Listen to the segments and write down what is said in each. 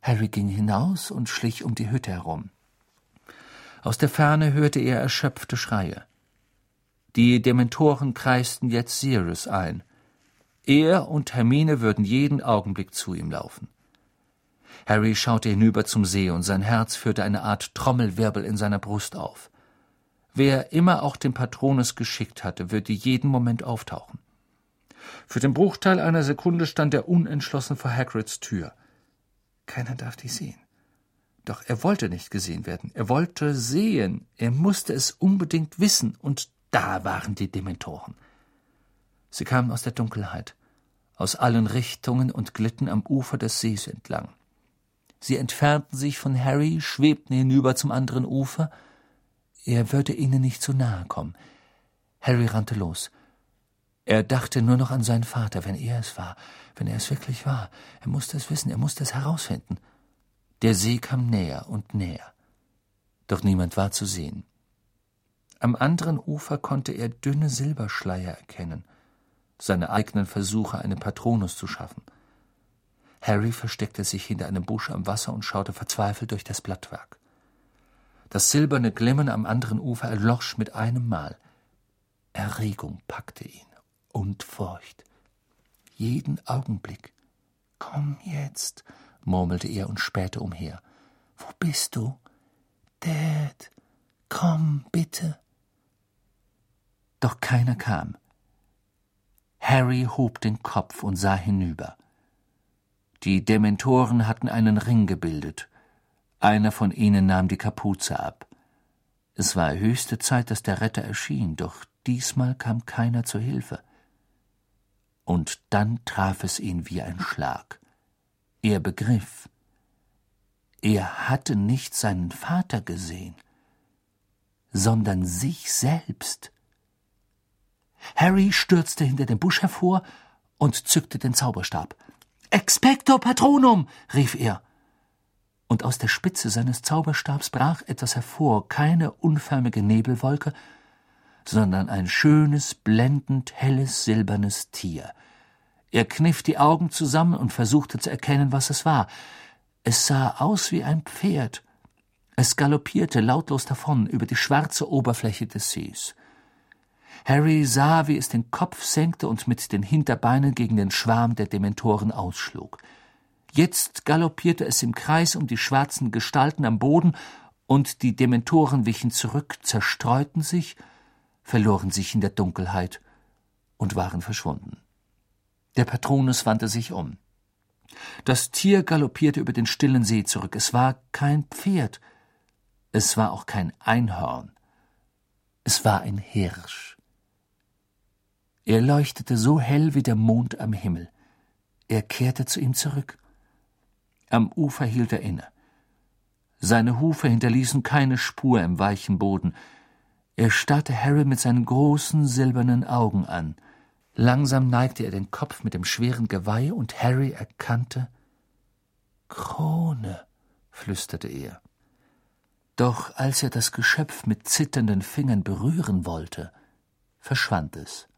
Harry ging hinaus und schlich um die Hütte herum. Aus der Ferne hörte er erschöpfte Schreie. Die Dementoren kreisten jetzt Sirius ein. Er und Hermine würden jeden Augenblick zu ihm laufen. Harry schaute hinüber zum See, und sein Herz führte eine Art Trommelwirbel in seiner Brust auf. Wer immer auch den Patronus geschickt hatte, würde jeden Moment auftauchen. Für den Bruchteil einer Sekunde stand er unentschlossen vor Hagrids Tür. Keiner darf dich sehen. Doch er wollte nicht gesehen werden. Er wollte sehen. Er musste es unbedingt wissen. Und da waren die Dementoren. Sie kamen aus der Dunkelheit, aus allen Richtungen und glitten am Ufer des Sees entlang. Sie entfernten sich von Harry, schwebten hinüber zum anderen Ufer. Er würde ihnen nicht zu nahe kommen. Harry rannte los. Er dachte nur noch an seinen Vater, wenn er es war, wenn er es wirklich war. Er musste es wissen, er musste es herausfinden. Der See kam näher und näher. Doch niemand war zu sehen. Am anderen Ufer konnte er dünne Silberschleier erkennen, seine eigenen Versuche, einen Patronus zu schaffen. Harry versteckte sich hinter einem Busch am Wasser und schaute verzweifelt durch das Blattwerk. Das silberne Glimmen am anderen Ufer erlosch mit einem Mal. Erregung packte ihn und Furcht. Jeden Augenblick. »Komm jetzt«, murmelte er und spähte umher. »Wo bist du? Dad, komm, bitte.« Doch keiner kam. Harry hob den Kopf und sah hinüber. Die Dementoren hatten einen Ring gebildet. Einer von ihnen nahm die Kapuze ab. Es war höchste Zeit, dass der Retter erschien, doch diesmal kam keiner zur Hilfe. Und dann traf es ihn wie ein Schlag. Er begriff. Er hatte nicht seinen Vater gesehen, sondern sich selbst. Harry stürzte hinter dem Busch hervor und zückte den Zauberstab. »Expecto Patronum«, rief er. Und aus der Spitze seines Zauberstabs brach etwas hervor, keine unförmige Nebelwolke, sondern ein schönes, blendend helles, silbernes Tier. Er kniff die Augen zusammen und versuchte zu erkennen, was es war. Es sah aus wie ein Pferd. Es galoppierte lautlos davon über die schwarze Oberfläche des Sees. Harry sah, wie es den Kopf senkte und mit den Hinterbeinen gegen den Schwarm der Dementoren ausschlug. Jetzt galoppierte es im Kreis um die schwarzen Gestalten am Boden, und die Dementoren wichen zurück, zerstreuten sich, verloren sich in der Dunkelheit und waren verschwunden. Der Patronus wandte sich um. Das Tier galoppierte über den stillen See zurück. Es war kein Pferd, es war auch kein Einhorn, es war ein Hirsch. Er leuchtete so hell wie der Mond am Himmel. Er kehrte zu ihm zurück. Am Ufer hielt er inne. Seine Hufe hinterließen keine Spur im weichen Boden. Er starrte Harry mit seinen großen, silbernen Augen an. Langsam neigte er den Kopf mit dem schweren Geweih, und Harry erkannte »Krone«, flüsterte er. Doch als er das Geschöpf mit zitternden Fingern berühren wollte, verschwand es.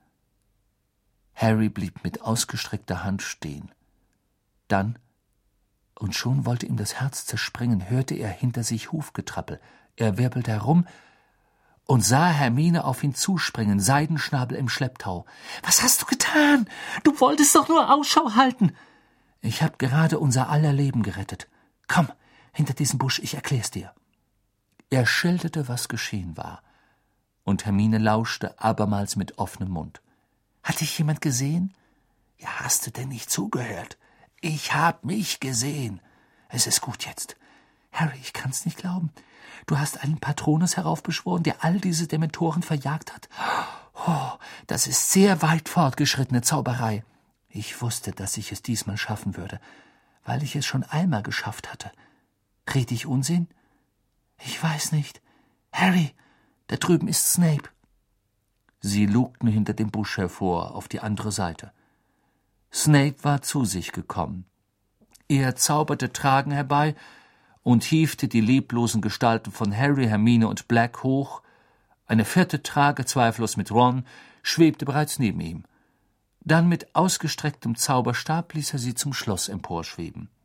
Harry blieb mit ausgestreckter Hand stehen. Dann, und schon wollte ihm das Herz zerspringen, hörte er hinter sich Hufgetrappel. Er wirbelte herum und sah Hermine auf ihn zuspringen, Seidenschnabel im Schlepptau. »Was hast du getan? Du wolltest doch nur Ausschau halten!« »Ich habe gerade unser aller Leben gerettet. Komm, hinter diesem Busch, ich erklär's dir.« Er schilderte, was geschehen war, und Hermine lauschte abermals mit offenem Mund. »Hat dich jemand gesehen?« »Ja, hast du denn nicht zugehört? Ich hab mich gesehen. Es ist gut jetzt. Harry, ich kann's nicht glauben. Du hast einen Patronus heraufbeschworen, der all diese Dementoren verjagt hat? Oh, das ist sehr weit fortgeschrittene Zauberei. Ich wusste, dass ich es diesmal schaffen würde, weil ich es schon einmal geschafft hatte. Red ich Unsinn? Ich weiß nicht. Harry, da drüben ist Snape.« Sie lugten hinter dem Busch hervor, auf die andere Seite. Snape war zu sich gekommen. Er zauberte Tragen herbei und hiefte die leblosen Gestalten von Harry, Hermine und Black hoch. Eine vierte Trage, zweifellos mit Ron, schwebte bereits neben ihm. Dann mit ausgestrecktem Zauberstab ließ er sie zum Schloss emporschweben.